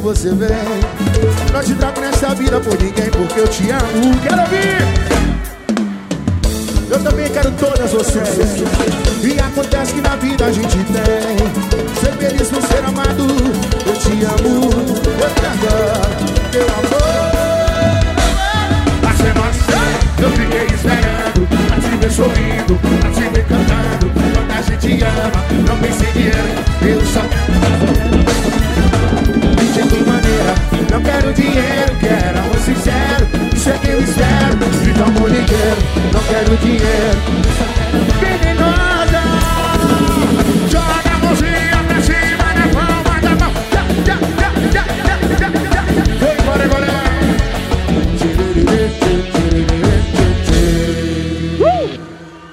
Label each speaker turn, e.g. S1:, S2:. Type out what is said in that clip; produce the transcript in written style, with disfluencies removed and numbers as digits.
S1: você vem. Não te troco nessa vida por ninguém, porque eu te amo. Quero ouvir! Eu também quero todas vocês. E acontece que na vida a gente